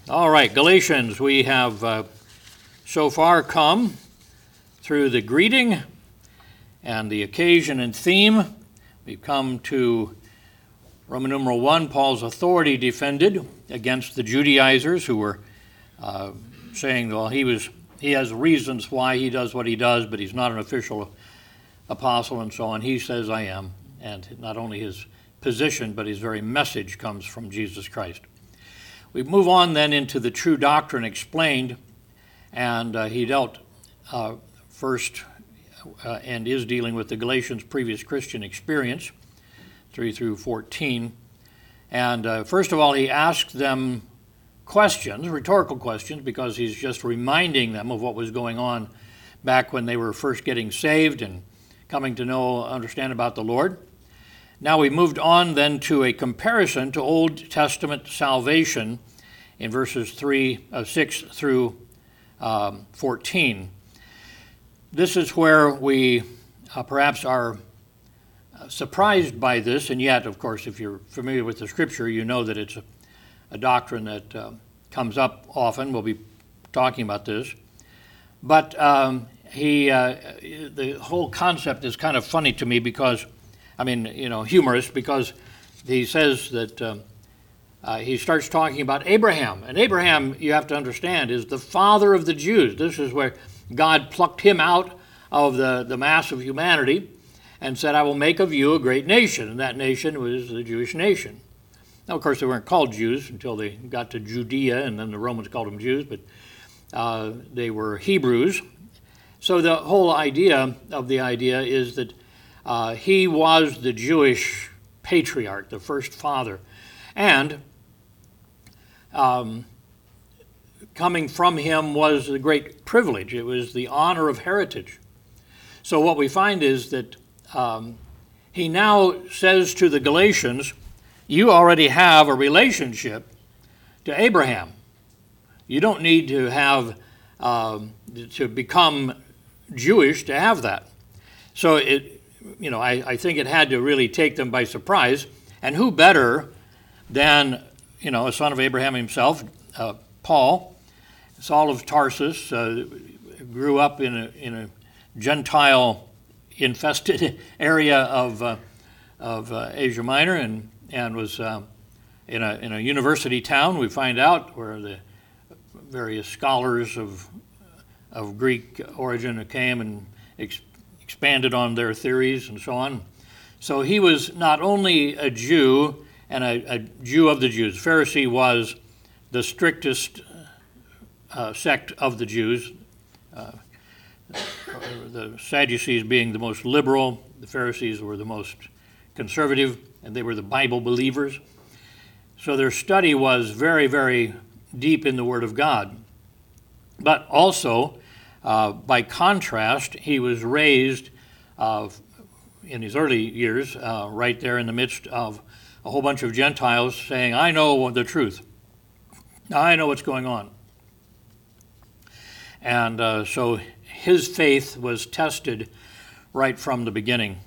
All right, Galatians, we have so far come through the greeting and the occasion and theme. We've come to Roman numeral 1, Paul's authority defended against the Judaizers who were saying, well, he has reasons why he does what he does, but he's not an official apostle and so on. He says, I am. And not only his position, but his very message comes from Jesus Christ. We move on then into the true doctrine explained, and he dealt first and is dealing with the Galatians' previous Christian experience, 3 through 14. And first of all, he asked them questions, rhetorical questions, because he's just reminding them of what was going on back when they were first getting saved and coming to understand about the Lord. Now we moved on then to a comparison to Old Testament salvation in verses 6 through 14. This is where we perhaps are surprised by this, and yet, of course, if you're familiar with the Scripture, you know that it's a doctrine that comes up often. We'll be talking about this. But the whole concept is kind of funny to me because, humorous, because he says that he starts talking about Abraham. And Abraham, you have to understand, is the father of the Jews. This is where God plucked him out of the mass of humanity and said, I will make of you a great nation. And that nation was the Jewish nation. Now, of course, they weren't called Jews until they got to Judea, and then the Romans called them Jews, but they were Hebrews. So the whole idea is that he was the Jewish patriarch, the first father. And coming from him was a great privilege. It was the honor of heritage. So what we find is that he now says to the Galatians, you already have a relationship to Abraham. You don't need to have to become Jewish to have that. So I think it had to really take them by surprise. And who better than a son of Abraham himself, Paul, Saul of Tarsus, grew up in a Gentile-infested area of Asia Minor, and was in a university town. We find out where the various scholars of Greek origin came and expanded on their theories and so on. So he was not only a Jew and a Jew of the Jews. Pharisee was the strictest sect of the Jews, the Sadducees being the most liberal, the Pharisees were the most conservative, and they were the Bible believers. So their study was very, very deep in the Word of God. But also, by contrast, he was raised in his early years right there in the midst of a whole bunch of Gentiles saying, I know the truth. I know what's going on. And so his faith was tested right from the beginning.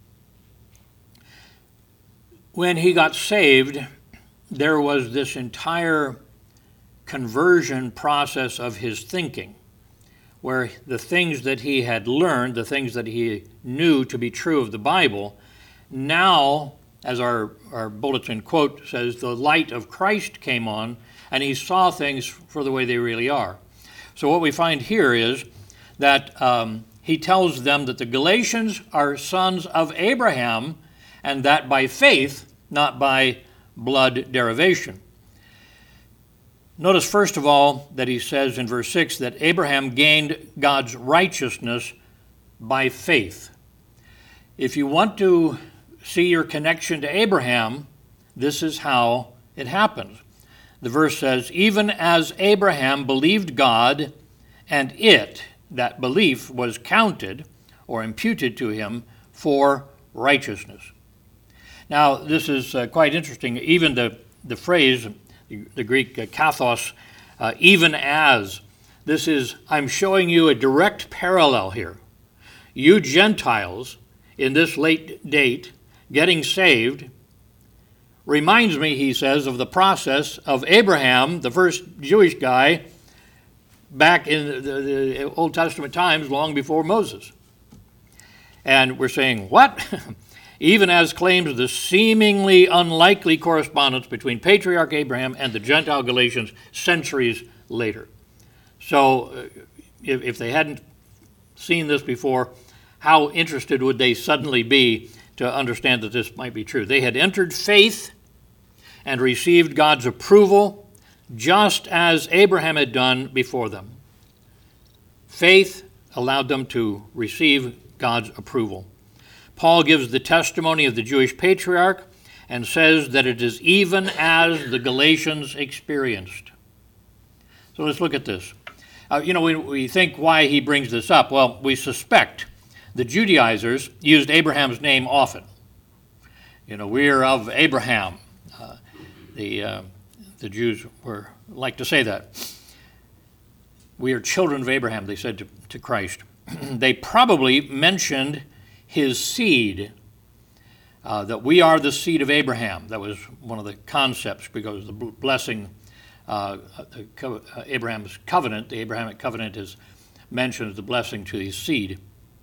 When he got saved, there was this entire conversion process of his thinking, where the things that he had learned, the things that he knew to be true of the Bible, now, as our bulletin quote says, the light of Christ came on, and he saw things for the way they really are. So what we find here is that he tells them that the Galatians are sons of Abraham, and that by faith, not by blood derivation. Notice, first of all, that he says in verse 6 that Abraham gained God's righteousness by faith. If you want to see your connection to Abraham, this is how it happens. The verse says, even as Abraham believed God, and that belief, was counted or imputed to him for righteousness. Now, this is quite interesting. Even the phrase, the Greek kathos, even as, this is, I'm showing you a direct parallel here. You Gentiles, in this late date, getting saved, reminds me, he says, of the process of Abraham, the first Jewish guy, back in the Old Testament times, long before Moses. And we're saying, what? Even as claims the seemingly unlikely correspondence between Patriarch Abraham and the Gentile Galatians centuries later. So if they hadn't seen this before, how interested would they suddenly be to understand that this might be true? They had entered faith and received God's approval just as Abraham had done before them. Faith allowed them to receive God's approval. Paul gives the testimony of the Jewish patriarch and says that it is even as the Galatians experienced. So let's look at this. We think why he brings this up. Well, we suspect the Judaizers used Abraham's name often. We're of Abraham. The Jews like to say that. We are children of Abraham, they said to Christ. They probably mentioned his seed, that we are the seed of Abraham. That was one of the concepts, because the blessing, Abraham's covenant, the Abrahamic covenant is mentioned as the blessing to his seed.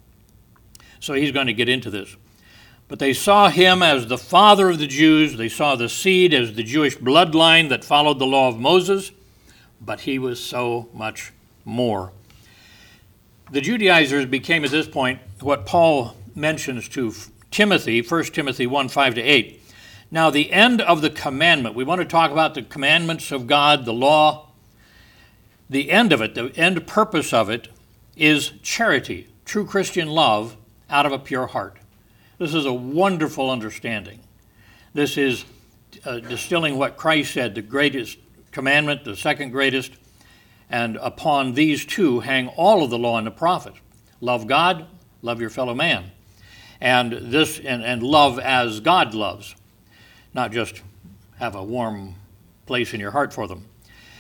So he's going to get into this. But they saw him as the father of the Jews. They saw the seed as the Jewish bloodline that followed the law of Moses. But he was so much more. The Judaizers became at this point what Paul mentions to Timothy, 1 Timothy 1, 5-8. Now, the end of the commandment, we want to talk about the commandments of God, the law. The end of it, the end purpose of it, is charity, true Christian love out of a pure heart. This is a wonderful understanding. This is distilling what Christ said, the greatest commandment, the second greatest, and upon these two hang all of the law and the prophets. Love God, love your fellow man. And this and love as God loves, not just have a warm place in your heart for them.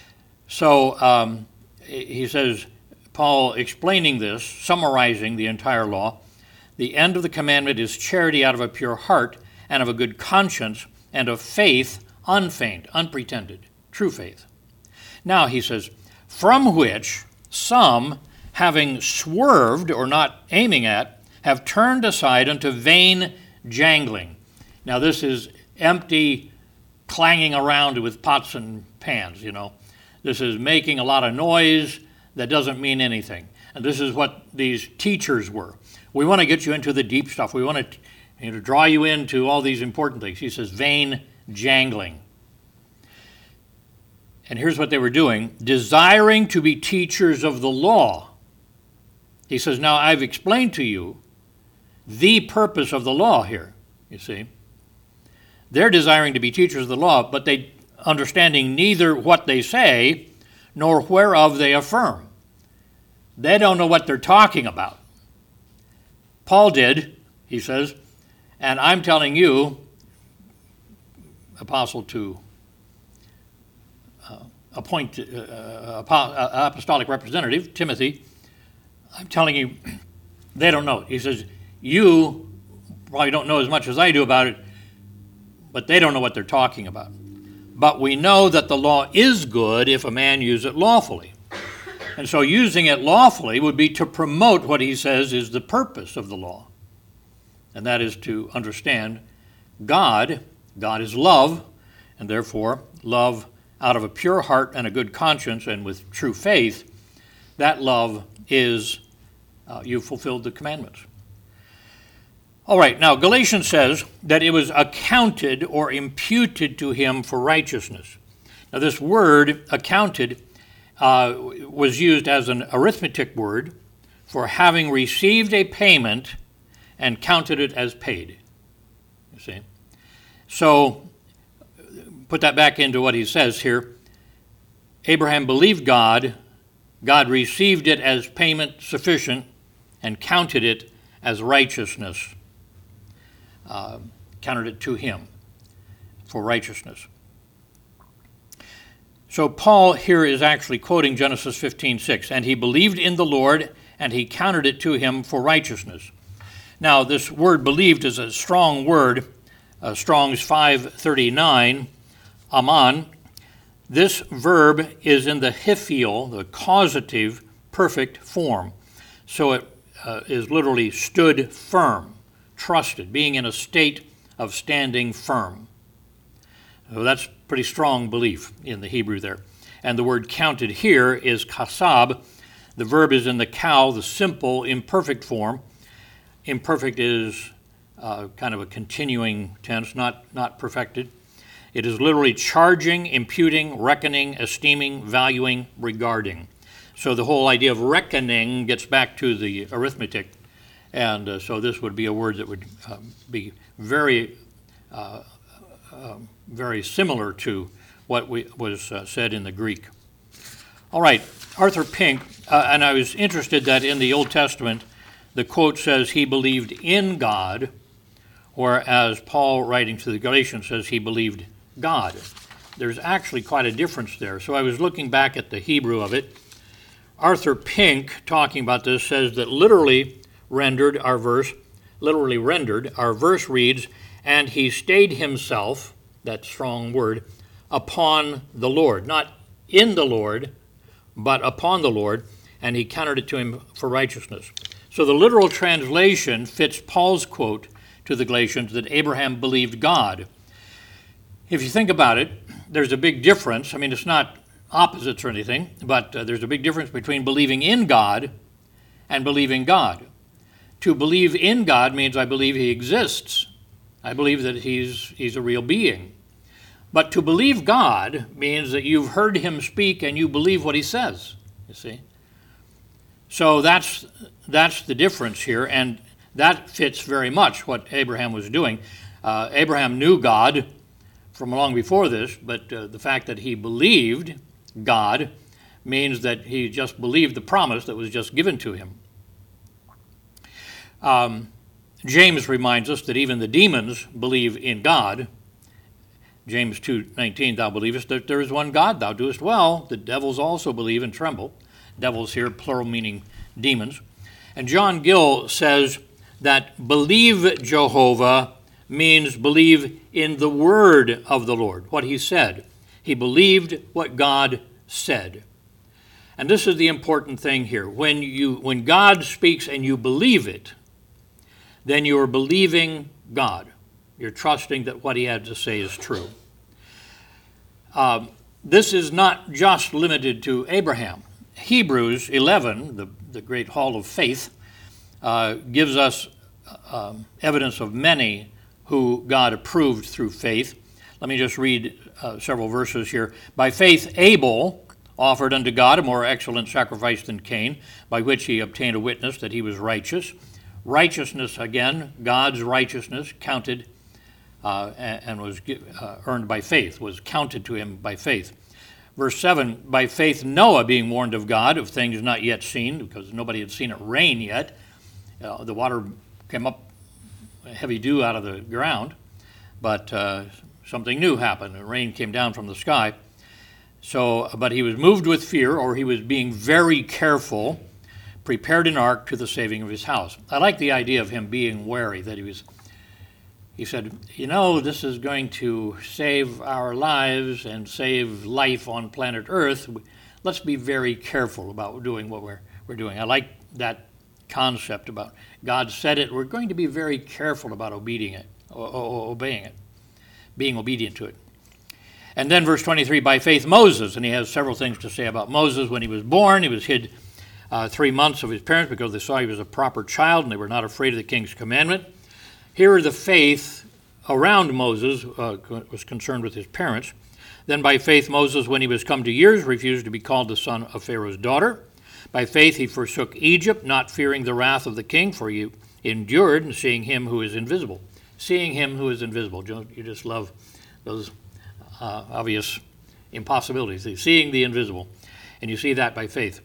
So he says, Paul explaining this, summarizing the entire law, the end of the commandment is charity out of a pure heart and of a good conscience and of faith unfeigned, unpretended, true faith. Now, he says, from which some, having swerved or not aiming at, have turned aside unto vain jangling. Now, this is empty clanging around with pots and pans, This is making a lot of noise that doesn't mean anything. And this is what these teachers were. We want to get you into the deep stuff. We want to draw you into all these important things. He says, vain jangling. And here's what they were doing, desiring to be teachers of the law. He says, now I've explained to you the purpose of the law here, you see. They're desiring to be teachers of the law, but they understanding neither what they say nor whereof they affirm. They don't know what they're talking about. Paul did, he says, and I'm telling you, apostle to appoint apostolic representative, Timothy, I'm telling you, they don't know. He says, you probably don't know as much as I do about it, but they don't know what they're talking about. But we know that the law is good if a man use it lawfully. And so using it lawfully would be to promote what he says is the purpose of the law. And that is to understand God is love, and therefore love out of a pure heart and a good conscience and with true faith. That love is you fulfilled the commandments. All right, now Galatians says that it was accounted or imputed to him for righteousness. Now this word, accounted, was used as an arithmetic word for having received a payment and counted it as paid. You see? So, put that back into what he says here. Abraham believed God. God received it as payment sufficient and counted it as righteousness. Counted it to him for righteousness. So Paul here is actually quoting Genesis 15:6, and he believed in the Lord, and he counted it to him for righteousness. Now, this word believed is a strong word. Strong's 539, aman. This verb is in the hiphil, the causative, perfect form. So it is literally stood firm, trusted, being in a state of standing firm. So that's pretty strong belief in the Hebrew there. And the word counted here is kasab. The verb is in the cow, the simple, imperfect form. Imperfect is kind of a continuing tense, not perfected. It is literally charging, imputing, reckoning, esteeming, valuing, regarding. So the whole idea of reckoning gets back to the arithmetic, and so this would be a word that would be very, very similar to what was said in the Greek. All right, Arthur Pink, and I was interested that in the Old Testament, the quote says he believed in God, whereas Paul, writing to the Galatians, says he believed God. There's actually quite a difference there. So I was looking back at the Hebrew of it. Arthur Pink, talking about this, says that literally rendered, our verse reads, and he stayed himself, that strong word, upon the Lord. Not in the Lord, but upon the Lord, and he counted it to him for righteousness. So the literal translation fits Paul's quote to the Galatians that Abraham believed God. If you think about it, there's a big difference. I mean, it's not opposites or anything, but there's a big difference between believing in God and believing God. To believe in God means I believe he exists. I believe that he's a real being. But to believe God means that you've heard him speak and you believe what he says, you see. So that's the difference here, and that fits very much what Abraham was doing. Abraham knew God from long before this, but the fact that he believed God means that he just believed the promise that was just given to him. James reminds us that even the demons believe in God. James 2:19, thou believest that there is one God, thou doest well. The devils also believe and tremble. Devils here, plural meaning demons. And John Gill says that believe Jehovah means believe in the word of the Lord, what he said. He believed what God said. And this is the important thing here. When God speaks and you believe it, then you are believing God. You're trusting that what he had to say is true. This is not just limited to Abraham. Hebrews 11, the great hall of faith, gives us evidence of many who God approved through faith. Let me just read several verses here. By faith Abel offered unto God a more excellent sacrifice than Cain, by which he obtained a witness that he was righteous. Righteousness, again, God's righteousness counted and was earned by faith, was counted to him by faith. Verse 7, by faith Noah, being warned of God of things not yet seen, because nobody had seen it rain yet. The water came up, heavy dew out of the ground, but something new happened. The rain came down from the sky. But he was moved with fear, or he was being very careful, prepared an ark to the saving of his house. I like the idea of him being wary, that he said, this is going to save our lives and save life on planet Earth. Let's be very careful about doing what we're doing. I like that concept about God said it. We're going to be very careful about obeying it, being obedient to it. And then verse 23, by faith Moses, and he has several things to say about Moses. When he was born, he was hid 3 months of his parents because they saw he was a proper child and they were not afraid of the king's commandment. Here the faith around Moses was concerned with his parents. Then by faith Moses, when he was come to years, refused to be called the son of Pharaoh's daughter. By faith he forsook Egypt, not fearing the wrath of the king, for he endured, and seeing him who is invisible. Seeing him who is invisible. You just love those obvious impossibilities. Seeing the invisible. And you see that by faith.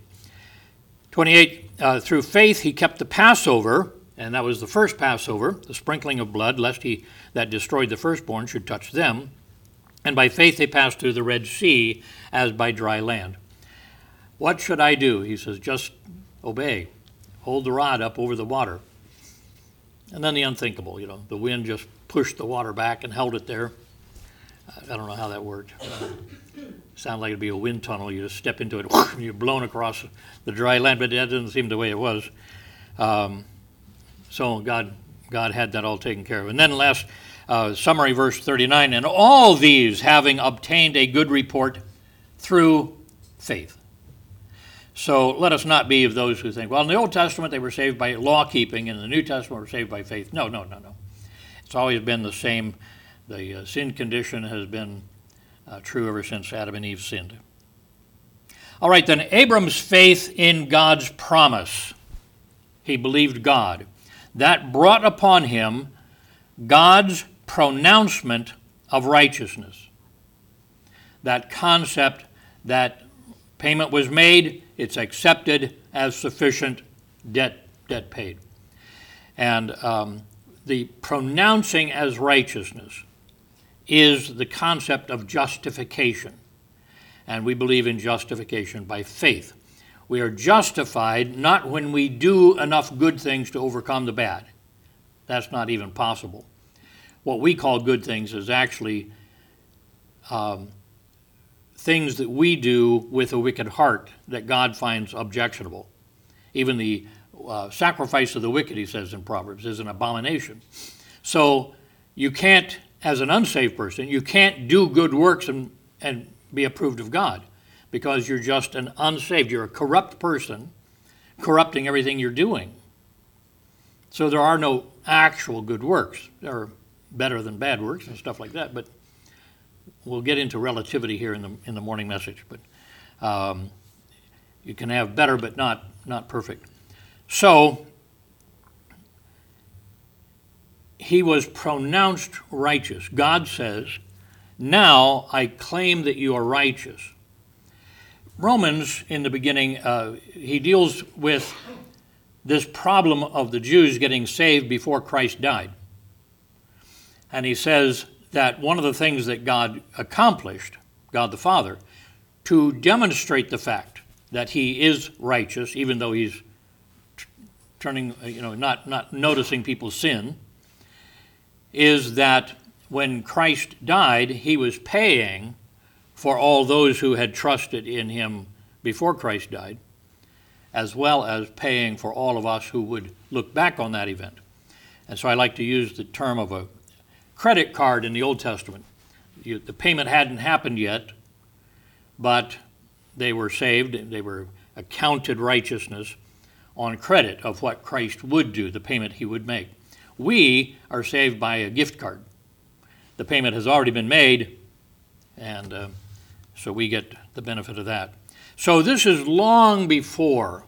28, through faith he kept the Passover, and that was the first Passover, the sprinkling of blood, lest he that destroyed the firstborn should touch them. And by faith they passed through the Red Sea as by dry land. What should I do? He says, just obey. Hold the rod up over the water. And then the unthinkable, the wind just pushed the water back and held it there. I don't know how that worked. Sounded like it'd be a wind tunnel. You just step into it, and you're blown across the dry land, but that didn't seem the way it was. So God had that all taken care of. And then last summary, verse 39, and all these having obtained a good report through faith. So let us not be of those who think, well, in the Old Testament they were saved by law keeping, and in the New Testament were saved by faith. No. It's always been the same. The sin condition has been true ever since Adam and Eve sinned. All right, then, Abram's faith in God's promise. He believed God. That brought upon him God's pronouncement of righteousness. That concept that payment was made, it's accepted as sufficient, debt paid. And the pronouncing as righteousness is the concept of justification. And we believe in justification by faith. We are justified not when we do enough good things to overcome the bad. That's not even possible. What we call good things is actually things that we do with a wicked heart that God finds objectionable. Even the sacrifice of the wicked, he says in Proverbs, is an abomination. So you can't, as an unsaved person, you can't do good works and be approved of God, because you're just an unsaved. You're a corrupt person, corrupting everything you're doing. So there are no actual good works. There are better than bad works and stuff like that, but we'll get into relativity here in the morning message. But you can have better, but not perfect. So he was pronounced righteous. God says, now I claim that you are righteous. Romans, in the beginning, he deals with this problem of the Jews getting saved before Christ died. And he says that one of the things that God accomplished, God the Father, to demonstrate the fact that he is righteous, even though he's turning, not noticing people's sin, is that when Christ died, he was paying for all those who had trusted in him before Christ died, as well as paying for all of us who would look back on that event. And so I like to use the term of a credit card in the Old Testament. The payment hadn't happened yet, but they were saved, they were accounted righteousness on credit of what Christ would do, the payment he would make. We are saved by a gift card. The payment has already been made, and so we get the benefit of that. So this is long before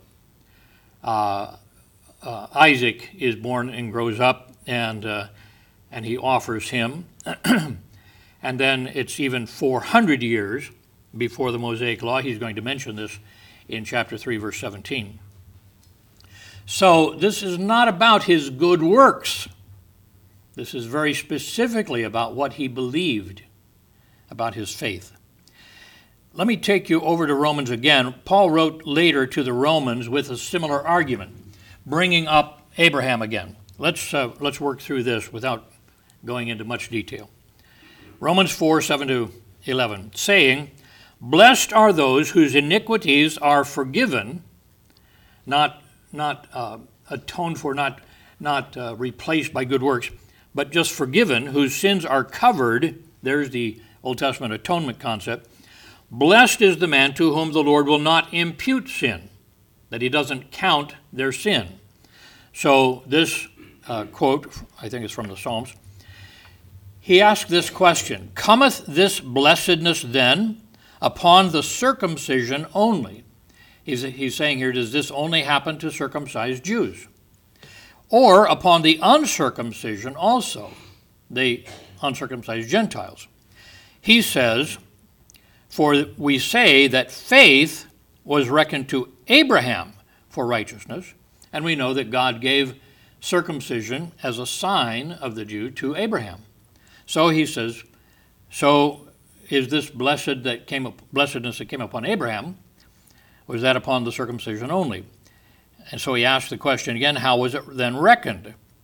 Isaac is born and grows up, and he offers him. And then it's even 400 years before the Mosaic Law. He's going to mention this in chapter 3, verse 17. So this is not about his good works. This is very specifically about what he believed, about his faith. Let me take you over to Romans again. Paul wrote later to the Romans with a similar argument, bringing up Abraham again. Let's work through this without going into much detail. Romans 4, 7 to 11, saying, blessed are those whose iniquities are forgiven, not atoned for, not replaced by good works, but just forgiven, whose sins are covered. There's the Old Testament atonement concept. Blessed is the man to whom the Lord will not impute sin, that he doesn't count their sin. So this quote, I think it's from the Psalms, he asked this question, cometh this blessedness then upon the circumcision only? He's saying here, does this only happen to circumcised Jews? Or upon the uncircumcision also, the uncircumcised Gentiles? He says, for we say that faith was reckoned to Abraham for righteousness, and we know that God gave circumcision as a sign of the Jew to Abraham. So he says, so is this blessedness that came upon Abraham, was that upon the circumcision only? And so he asked the question again, how was it then reckoned?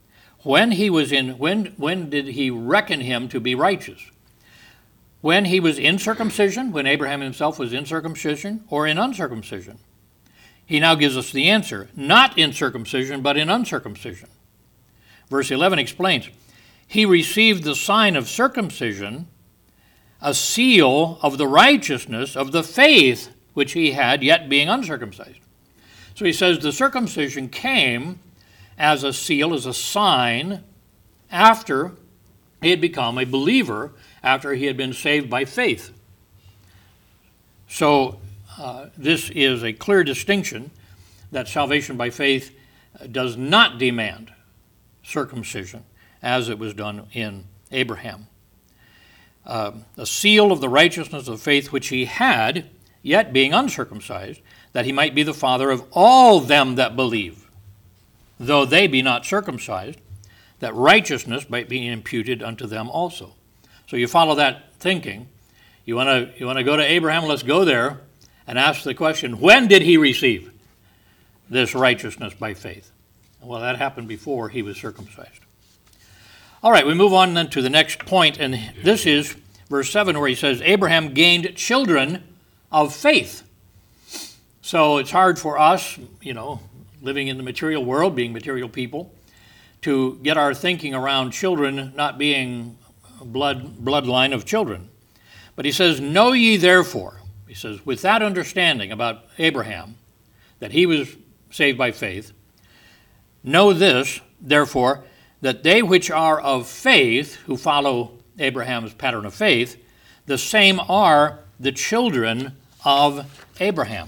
when did he reckon him to be righteous? When he was in circumcision, when Abraham himself was in circumcision, or in uncircumcision? He now gives us the answer, not in circumcision, but in uncircumcision. Verse 11 explains, he received the sign of circumcision, a seal of the righteousness of the faith which he had, yet being uncircumcised. So he says the circumcision came as a seal, as a sign, after he had become a believer, after he had been saved by faith. So this is a clear distinction that salvation by faith does not demand circumcision, as it was done in Abraham. A seal of the righteousness of faith which he had, yet being uncircumcised, that he might be the father of all them that believe, though they be not circumcised, that righteousness might be imputed unto them also. So you follow that thinking. You want to go to Abraham? Let's go there and ask the question, when did he receive this righteousness by faith? Well, that happened before he was circumcised. All right, we move on then to the next point, and this is verse 7, where he says, Abraham gained children of faith. So it's hard for us, living in the material world, being material people, to get our thinking around children not being bloodline of children. But he says, know ye therefore, he says, with that understanding about Abraham, that he was saved by faith, know this, therefore, that they which are of faith, who follow Abraham's pattern of faith, the same are the children of Abraham.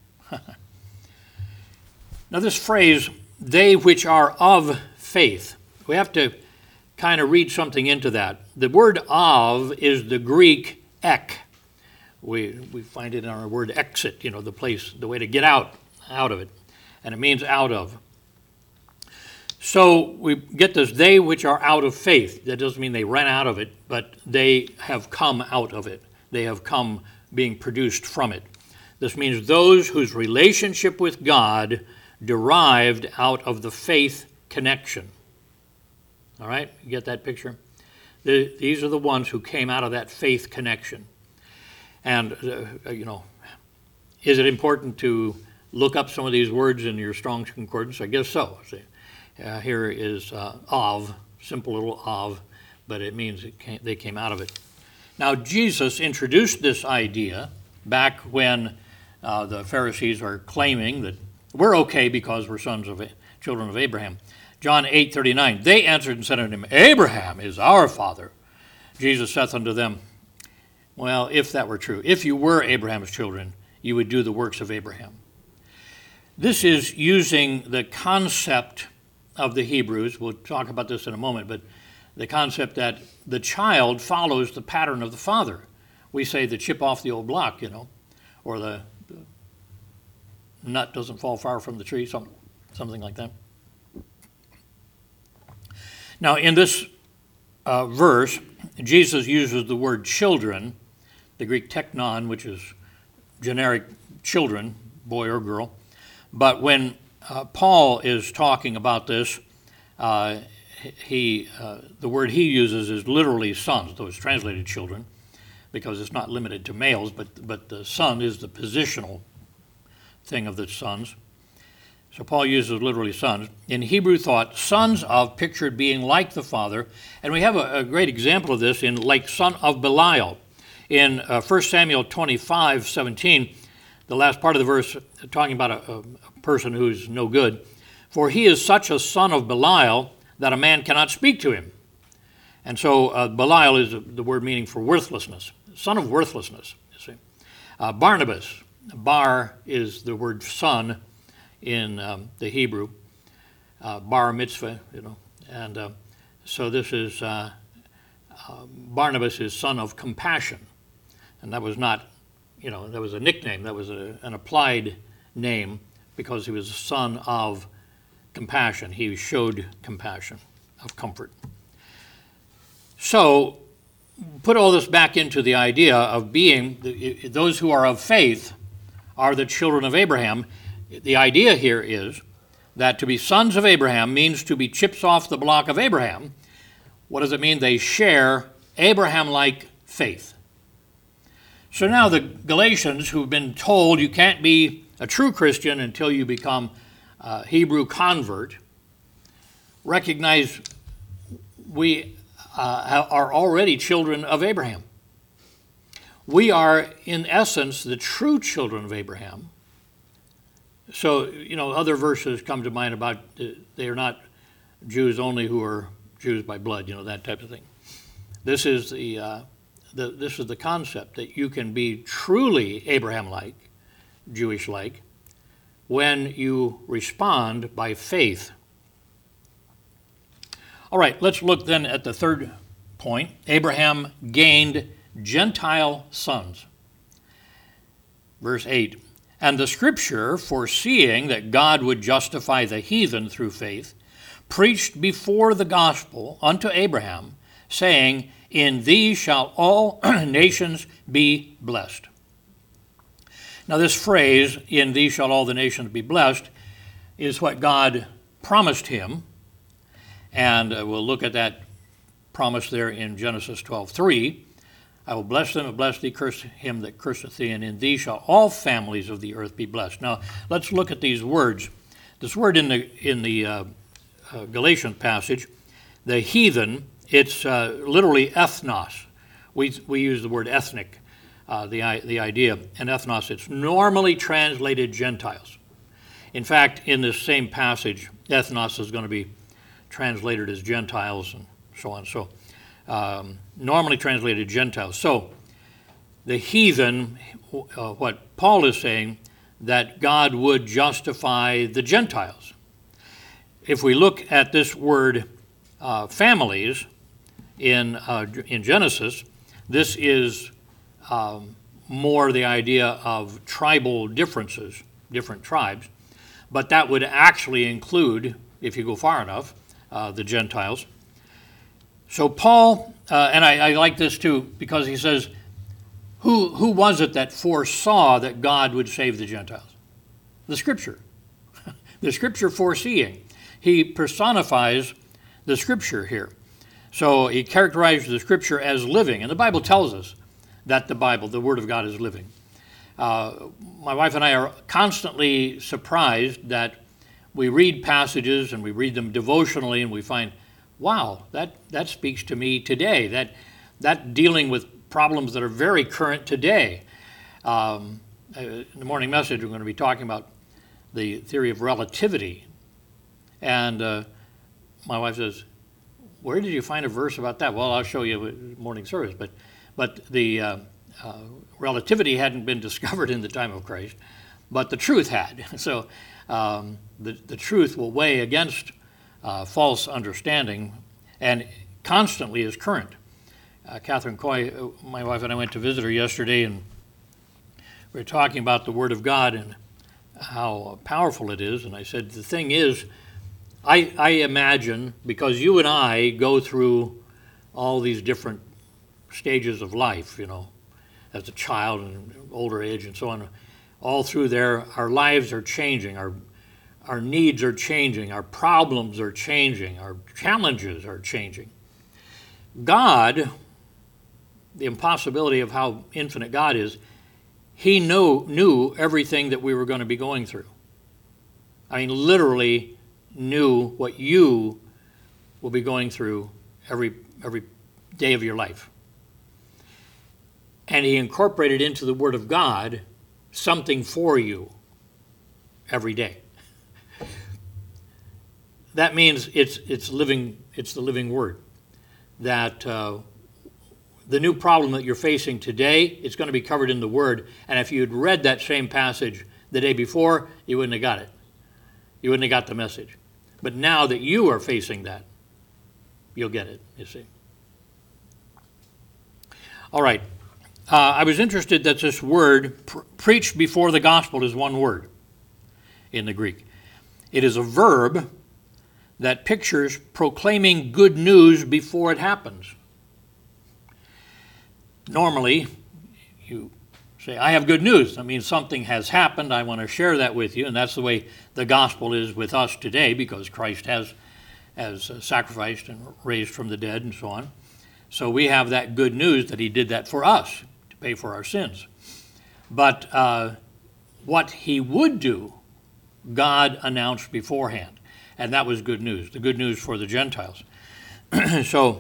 Now this phrase, they which are of faith, we have to kind of read something into that. The word of is the Greek ek. We find it in our word exit, the place, the way to get out of it. And it means out of. So we get this, they which are out of faith. That doesn't mean they ran out of it, but they have come out of it. They have come being produced from it. This means those whose relationship with God derived out of the faith connection. All right, you get that picture? These are the ones who came out of that faith connection. And, is it important to look up some of these words in your Strong's Concordance? I guess so. See, here is of, simple little of, but it means they came out of it. Now, Jesus introduced this idea back when the Pharisees are claiming that we're okay because we're children of Abraham. John 8:39, they answered and said unto him, Abraham is our father. Jesus saith unto them, well, if that were true, if you were Abraham's children, you would do the works of Abraham. This is using the concept of the Hebrews. We'll talk about this in a moment, but the concept that the child follows the pattern of the father. We say the chip off the old block, or the nut doesn't fall far from the tree, something like that. Now, in this verse, Jesus uses the word children, the Greek teknon, which is generic children, boy or girl. But when Paul is talking about this, the word he uses is literally sons, though it's translated children, because it's not limited to males, but the son is the positional thing of the sons. So Paul uses literally sons. In Hebrew thought, sons of pictured being like the father, and we have a great example of this in like son of Belial. In 1 Samuel 25:17, the last part of the verse talking about a person who's no good. For he is such a son of Belial that a man cannot speak to him. And so Belial is the word meaning for worthlessness, son of worthlessness, you see. Barnabas, bar is the word son in the Hebrew, bar mitzvah, and so this is Barnabas is son of compassion, and that was not, that was a nickname, that was an applied name because he was a son of compassion. He showed compassion, of comfort. So put all this back into the idea of being, those who are of faith are the children of Abraham. The idea here is that to be sons of Abraham means to be chips off the block of Abraham. What does it mean? They share Abraham-like faith. So now the Galatians, who've been told you can't be a true Christian until you become a Hebrew convert, recognize we are already children of Abraham. We are, in essence, the true children of Abraham. So, other verses come to mind about they are not Jews only who are Jews by blood, that type of thing. This is this is the concept that you can be truly Abraham-like, Jewish-like, when you respond by faith. All right, let's look then at the third point. Abraham gained Gentile sons. Verse 8, and the Scripture, foreseeing that God would justify the heathen through faith, preached before the gospel unto Abraham, saying, in thee shall all nations be blessed. Now this phrase, in thee shall all the nations be blessed, is what God promised him. And we'll look at that promise there in Genesis 12:3. I will bless them and bless thee, curse him that curseth thee, and in thee shall all families of the earth be blessed. Now let's look at these words. This word in the Galatian passage, the heathen, it's literally ethnos. We use the word ethnic, the idea, and ethnos, it's normally translated Gentiles. In fact, in this same passage, ethnos is going to be translated as Gentiles and so on. So normally translated Gentiles. So the heathen, what Paul is saying, that God would justify the Gentiles. If we look at this word families in Genesis, this is more the idea of tribal differences, different tribes, but that would actually include, if you go far enough, the Gentiles. So Paul, and I like this too, because he says, who was it that foresaw that God would save the Gentiles? The Scripture. The Scripture foreseeing. He personifies the Scripture here. So he characterizes the Scripture as living, and the Bible tells us that the Bible, the Word of God, is living. My wife and I are constantly surprised that we read passages and we read them devotionally and we find, wow, that speaks to me today. That dealing with problems that are very current today. In the morning message, we're going to be talking about the theory of relativity. And my wife says, where did you find a verse about that? Well, I'll show you in morning service. But the relativity hadn't been discovered in the time of Christ, but the truth had. So the truth will weigh against false understanding and constantly is current. Catherine Coy, my wife and I went to visit her yesterday, and we were talking about the Word of God and how powerful it is. And I said, the thing is, I imagine, because you and I go through all these different stages of life, as a child and older age and so on, all through there, our lives are changing, our needs are changing, our problems are changing, our challenges are changing. God, the impossibility of how infinite God is, he knew everything that we were going to be going through. I mean, literally knew what you will be going through every day of your life. And he incorporated into the Word of God something for you every day. That means it's living. It's the living Word. That the new problem that you're facing today, it's going to be covered in the Word. And if you had read that same passage the day before, you wouldn't have got it. You wouldn't have got the message. But now that you are facing that, you'll get it, you see. All right. I was interested that this word, preached before the gospel, is one word in the Greek. It is a verb that pictures proclaiming good news before it happens. Normally, you say, I have good news. That means something has happened. I want to share that with you. And that's the way the gospel is with us today, because Christ has sacrificed and raised from the dead and so on. So we have that good news that he did that for us, to pay for our sins. But what he would do, God announced beforehand. And that was good news, the good news for the Gentiles. So,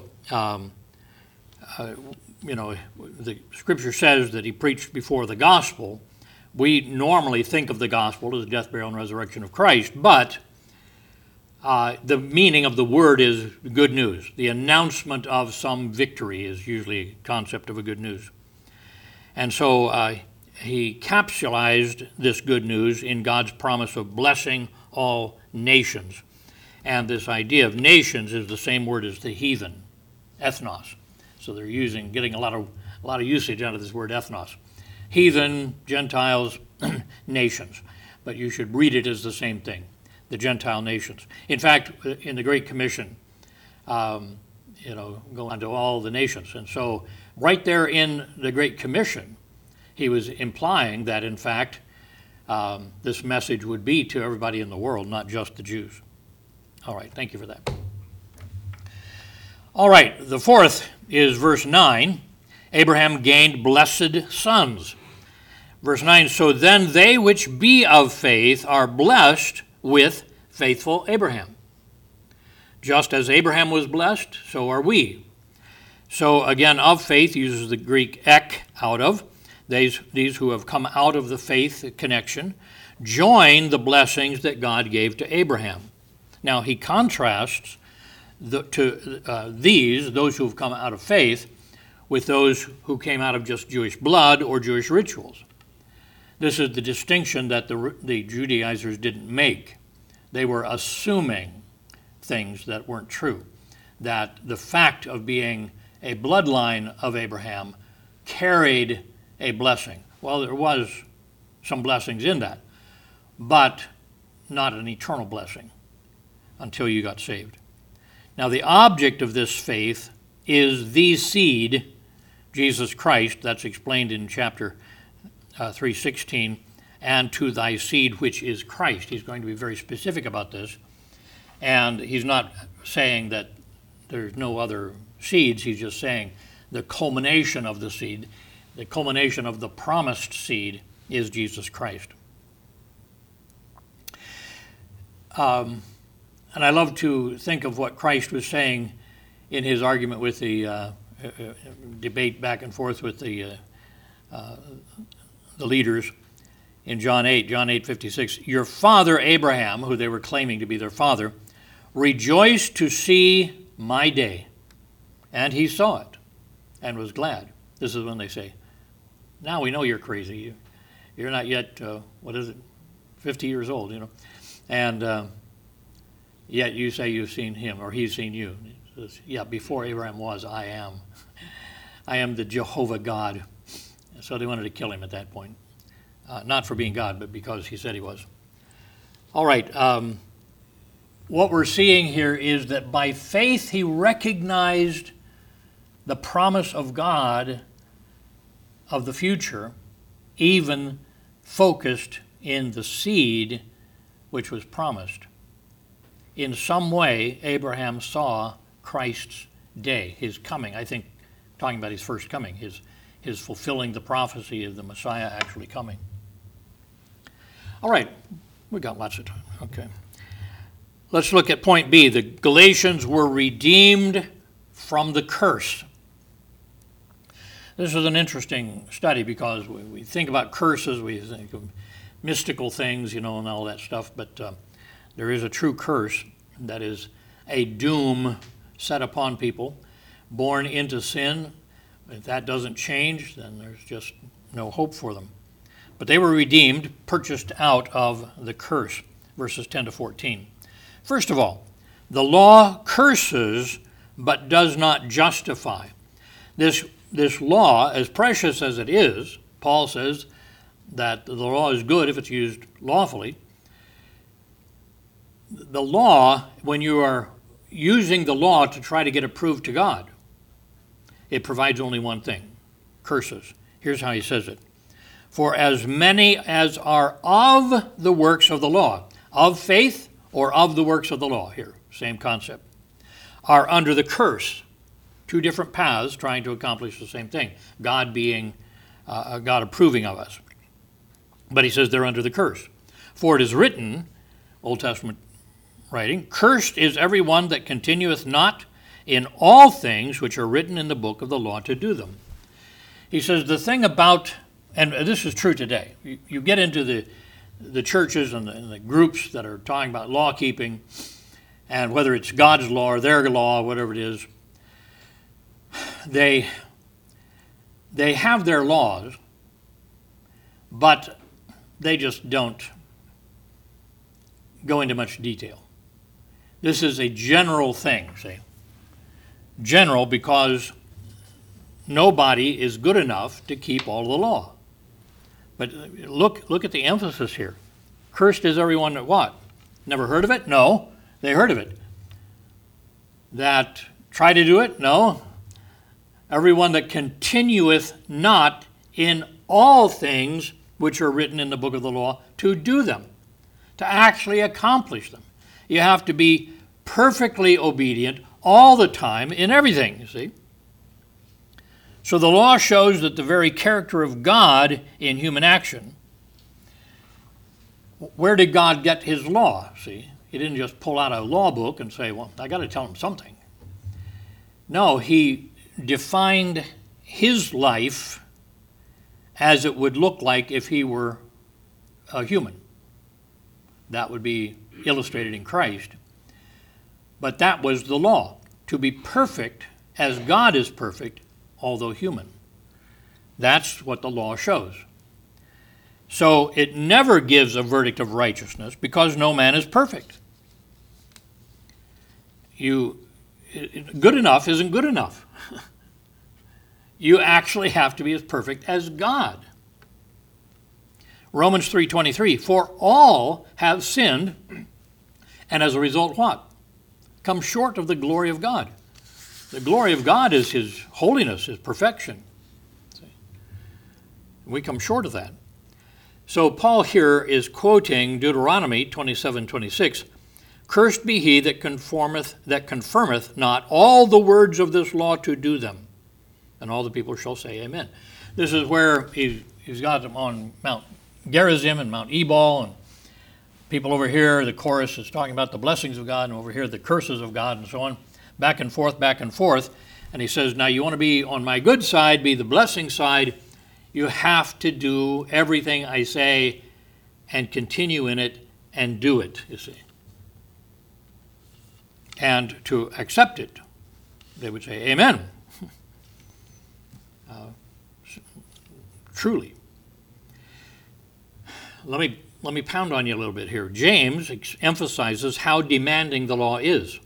the scripture says that he preached before the gospel. We normally think of the gospel as the death, burial, and resurrection of Christ, but the meaning of the word is good news. The announcement of some victory is usually a concept of a good news. And so he capsulized this good news in God's promise of blessing all nations. And this idea of nations is the same word as the heathen, ethnos. So they're getting a lot of usage out of this word ethnos. Heathen, Gentiles, nations. But you should read it as the same thing, the Gentile nations. In fact, in the Great Commission, go on to all the nations. And so right there in the Great Commission, he was implying that, in fact, this message would be to everybody in the world, not just the Jews. All right, thank you for that. All right, the fourth is verse 9. Abraham gained blessed sons. Verse 9, so then they which be of faith are blessed with faithful Abraham. Just as Abraham was blessed, so are we. So again, of faith uses the Greek ek, out of. These who have come out of the faith connection join the blessings that God gave to Abraham. Now he contrasts those who have come out of faith, with those who came out of just Jewish blood or Jewish rituals. This is the distinction that the Judaizers didn't make. They were assuming things that weren't true, that the fact of being a bloodline of Abraham carried a blessing. Well, there was some blessings in that, but not an eternal blessing until you got saved. Now, the object of this faith is the seed, Jesus Christ. That's explained in chapter 3:16, and to thy seed, which is Christ. He's going to be very specific about this. And he's not saying that there's no other seeds. He's just saying the culmination of the seed, the culmination of the promised seed is Jesus Christ. And I love to think of what Christ was saying in his argument with the debate back and forth with the leaders in John 8:56. Your father Abraham, who they were claiming to be their father, rejoiced to see my day, and he saw it and was glad. This is when they say, now we know you're crazy. You're not yet, 50 years old, and yet you say you've seen him, or he's seen you. He says, yeah, before Abraham was, I am. I am the Jehovah God. So they wanted to kill him at that point. Not for being God, but because he said he was. All right. What we're seeing here is that by faith he recognized the promise of God of the future, even focused in the seed which was promised. In some way, Abraham saw Christ's day, his coming. I think, talking about his first coming, his fulfilling the prophecy of the Messiah actually coming. All right, we got lots of time. Okay. Let's look at point B. The Galatians were redeemed from the curse. This is an interesting study because we think about curses, we think of mystical things, and all that stuff, but there is a true curse that is a doom set upon people born into sin. If that doesn't change, then there's just no hope for them. But they were redeemed, purchased out of the curse, verses 10 to 14. First of all, the law curses but does not justify. This law, as precious as it is, Paul says that the law is good if it's used lawfully. The law, when you are using the law to try to get approved to God, it provides only one thing: curses. Here's how he says it. For as many as are of the works of the law, of faith or of the works of the law, here, same concept, are under the curse. Two different paths trying to accomplish the same thing. God being, God approving of us. But he says they're under the curse. For it is written, Old Testament writing, cursed is every one that continueth not in all things which are written in the book of the law to do them. He says the thing about, and this is true today, you get into the churches and the groups that are talking about law keeping, and whether it's God's law or their law, whatever it is, they have their laws, but they just don't go into much detail. This is a general thing, see? General because nobody is good enough to keep all the law. But look at the emphasis here. Cursed is everyone that what? Never heard of it? No, they heard of it. That try to do it? No. Everyone that continueth not in all things which are written in the book of the law to do them, to actually accomplish them. You have to be perfectly obedient all the time in everything, you see. So the law shows that the very character of God in human action. Where did God get his law? See, he didn't just pull out a law book and say, well, I got to tell him something. No, he defined his life as it would look like if he were a human. That would be illustrated in Christ. But that was the law, to be perfect as God is perfect, although human. That's what the law shows. So it never gives a verdict of righteousness because no man is perfect. Good enough isn't good enough. You actually have to be as perfect as God. Romans 3:23, for all have sinned, and as a result what? Come short of the glory of God. The glory of God is his holiness, his perfection. We come short of that. So Paul here is quoting Deuteronomy 27:26. Cursed be he that confirmeth not all the words of this law to do them. And all the people shall say amen. This is where he's got them on Mount Gerizim and Mount Ebal, and people over here, the chorus is talking about the blessings of God, and over here the curses of God, and so on, back and forth, back and forth. And he says, now you want to be on my good side, be the blessing side, you have to do everything I say and continue in it and do it, you see. And to accept it, they would say, amen. Truly. Let me pound on you a little bit here. James emphasizes how demanding the law is.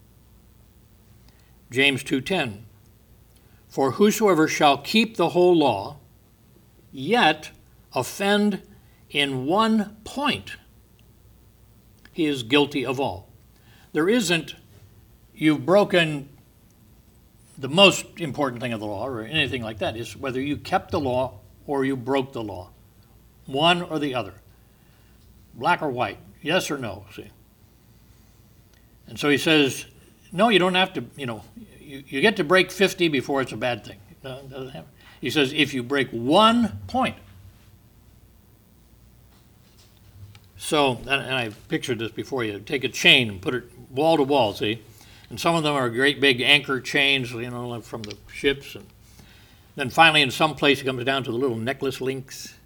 James 2:10, for whosoever shall keep the whole law, yet offend in one point, he is guilty of all. There isn't, you've broken the most important thing of the law or anything like that. Is whether you kept the law or you broke the law. One or the other. Black or white. Yes or no, see. And so he says, no, you don't have to, you get to break 50 before it's a bad thing. Doesn't happen. He says, if you break 1 point. So, and I've pictured this before you, take a chain and put it wall to wall, see? And some of them are great big anchor chains, from the ships. And then finally in some place it comes down to the little necklace links.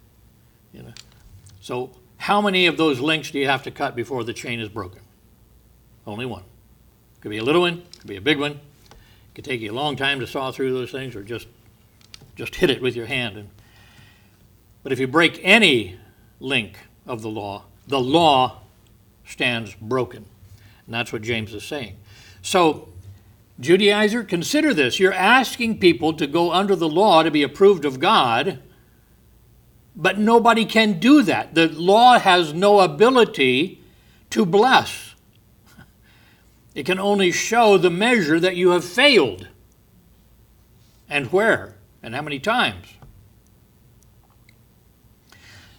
So how many of those links do you have to cut before the chain is broken? Only one. Could be a little one, could be a big one. It could take you a long time to saw through those things, or just hit it with your hand. But if you break any link of the law stands broken. And that's what James is saying. So, Judaizer, consider this. You're asking people to go under the law to be approved of God, but nobody can do that. The law has no ability to bless. It can only show the measure that you have failed, and where, and how many times.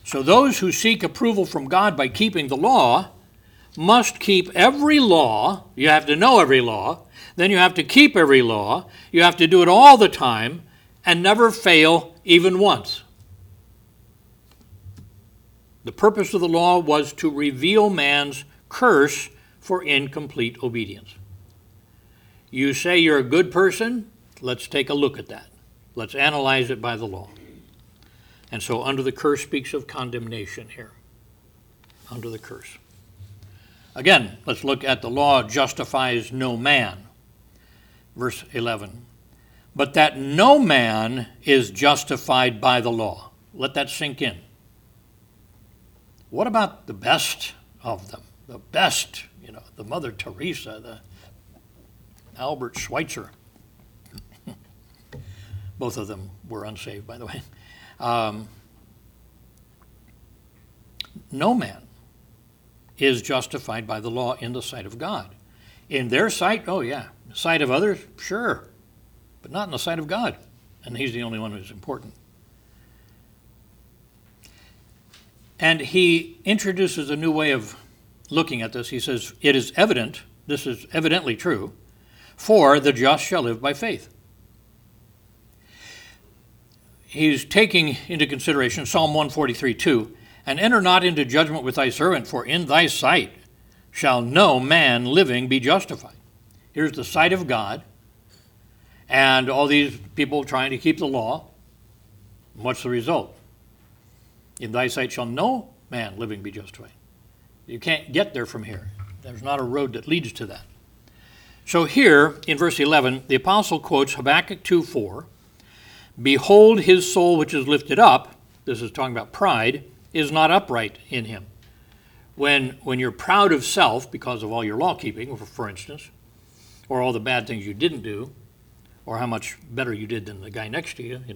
So those who seek approval from God by keeping the law must keep every law. You have to know every law. Then you have to keep every law. You have to do it all the time and never fail even once. The purpose of the law was to reveal man's curse for incomplete obedience. You say you're a good person? Let's take a look at that. Let's analyze it by the law. And so under the curse speaks of condemnation here. Under the curse. Again, let's look at the law justifies no man. Verse 11. But that no man is justified by the law. Let that sink in. What about the best of them? The best, the Mother Teresa, the Albert Schweitzer. Both of them were unsaved, by the way. No man is justified by the law in the sight of God. In their sight, oh yeah. The sight of others, sure. But not in the sight of God. And he's the only one who's important. And he introduces a new way of looking at this. He says, it is evident, this is evidently true, for the just shall live by faith. He's taking into consideration Psalm 143:2, and enter not into judgment with thy servant, for in thy sight shall no man living be justified. Here's the sight of God, and all these people trying to keep the law. And what's the result? In thy sight shall no man living be justified. You can't get there from here. There's not a road that leads to that. So here, in verse 11, the apostle quotes Habakkuk 2:4, behold, his soul which is lifted up, this is talking about pride, is not upright in him. When you're proud of self because of all your law keeping, for instance, or all the bad things you didn't do, or how much better you did than the guy next to you,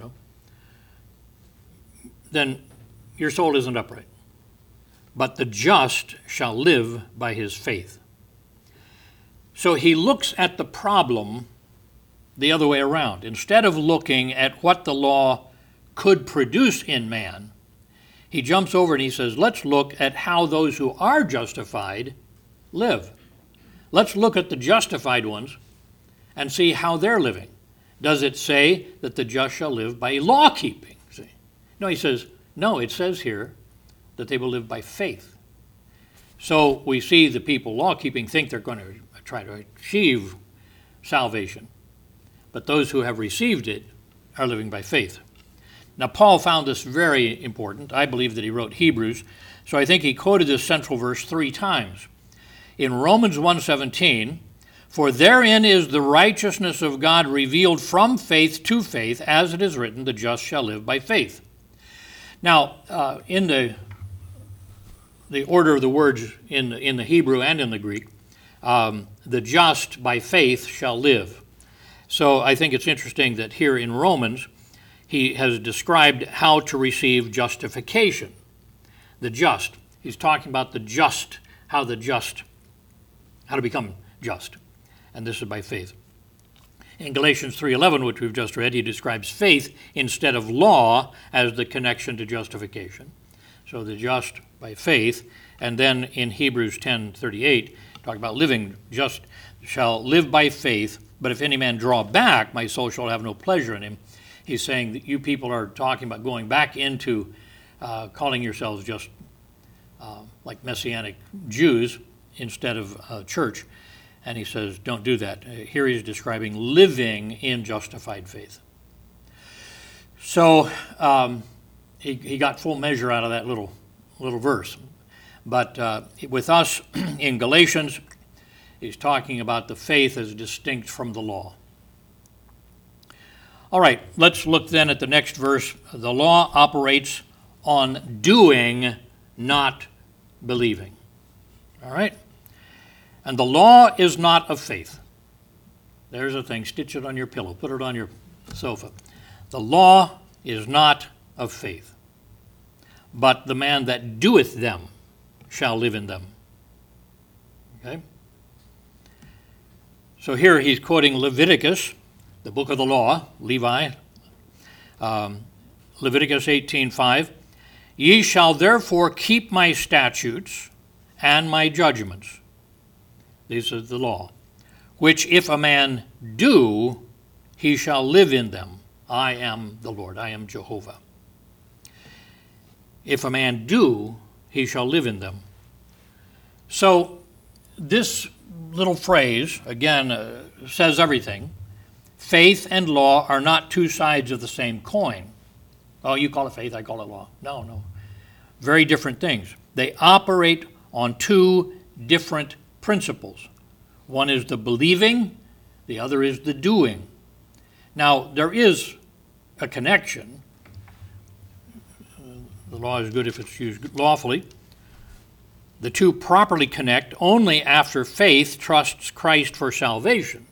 then your soul isn't upright. But the just shall live by his faith. So he looks at the problem the other way around. Instead of looking at what the law could produce in man, he jumps over and he says, let's look at how those who are justified live. Let's look at the justified ones and see how they're living. Does it say that the just shall live by law keeping? See? No, he says, no, it says here that they will live by faith. So we see the people law keeping think they're going to try to achieve salvation. But those who have received it are living by faith. Now, Paul found this very important. I believe that he wrote Hebrews, so I think he quoted this central verse 3 times. In Romans 1:17, for therein is the righteousness of God revealed from faith to faith, as it is written, the just shall live by faith. Now, in the order of the words in the Hebrew and in the Greek, the just by faith shall live. So I think it's interesting that here in Romans, he has described how to receive justification. The just. He's talking about the just, how to become just. And this is by faith. In Galatians 3:11, which we've just read, he describes faith instead of law as the connection to justification. So the just by faith. And then in Hebrews 10:38, talking about living, just shall live by faith, but if any man draw back, my soul shall have no pleasure in him. He's saying that you people are talking about going back into calling yourselves just like Messianic Jews instead of church. And he says, don't do that. Here he's describing living in justified faith. So he got full measure out of that little verse. But with us in Galatians, he's talking about the faith as distinct from the law. All right, let's look then at the next verse. The law operates on doing, not believing. All right? And the law is not of faith. There's a thing. Stitch it on your pillow. Put it on your sofa. The law is not of faith. But the man that doeth them shall live in them. Okay? So here he's quoting Leviticus, the book of the law, Levi, Leviticus 18:5. Ye shall therefore keep my statutes and my judgments. These are the law. Which if a man do, he shall live in them. I am the Lord, I am Jehovah. If a man do, he shall live in them. So this little phrase, again, says everything. Faith and law are not two sides of the same coin. Oh, you call it faith, I call it law. No. Very different things. They operate on two different principles. One is the believing, the other is the doing. Now, there is a connection. The law is good if it's used lawfully. The two properly connect only after faith trusts Christ for salvation.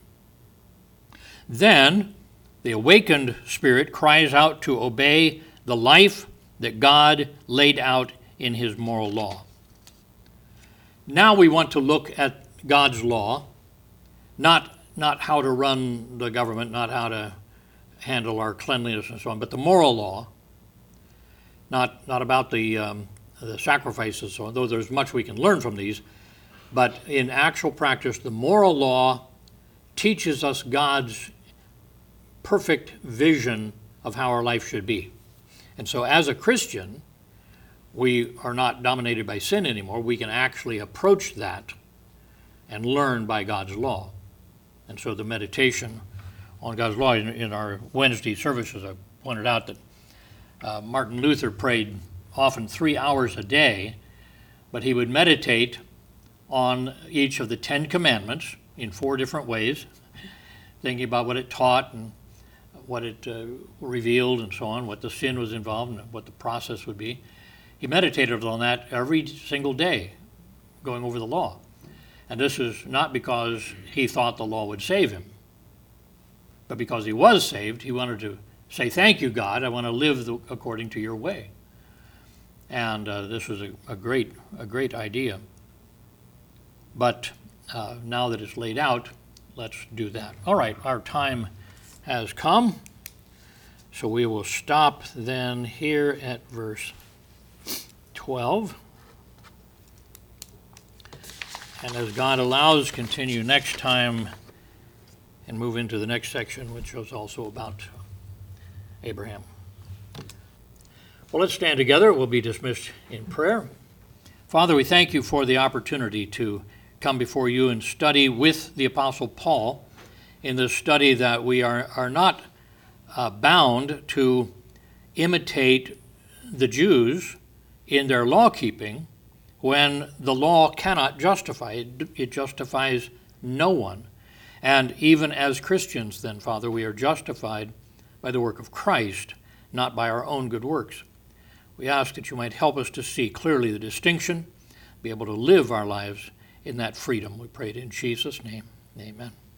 Then the awakened spirit cries out to obey the life that God laid out in his moral law. Now we want to look at God's law, not how to run the government, not how to handle our cleanliness and so on, but the moral law, not about the sacrifices and so on, though there's much we can learn from these, but in actual practice, the moral law teaches us God's perfect vision of how our life should be. And so as a Christian, we are not dominated by sin anymore. We can actually approach that and learn by God's law. And so the meditation on God's law in our Wednesday services, I pointed out that Martin Luther prayed often 3 hours a day, but he would meditate on each of the 10 commandments in 4 different ways, thinking about what it taught and what it revealed and so on, what the sin was involved and what the process would be. He meditated on that every single day, going over the law. And this is not because he thought the law would save him, but because he was saved, he wanted to say, thank you, God, I want to live according to your way. And this was a great idea. But now that it's laid out, let's do that. All right, our time has come. So we will stop then here at verse 12. And as God allows, continue next time and move into the next section, which was also about Abraham. Well, let's stand together. We'll be dismissed in prayer. Father, we thank you for the opportunity to come before you and study with the Apostle Paul in this study that we are not bound to imitate the Jews in their law-keeping when the law cannot justify it. It justifies no one. And even as Christians then, Father, we are justified by the work of Christ, not by our own good works. We ask that you might help us to see clearly the distinction, be able to live our lives in that freedom. We pray it in Jesus' name. Amen.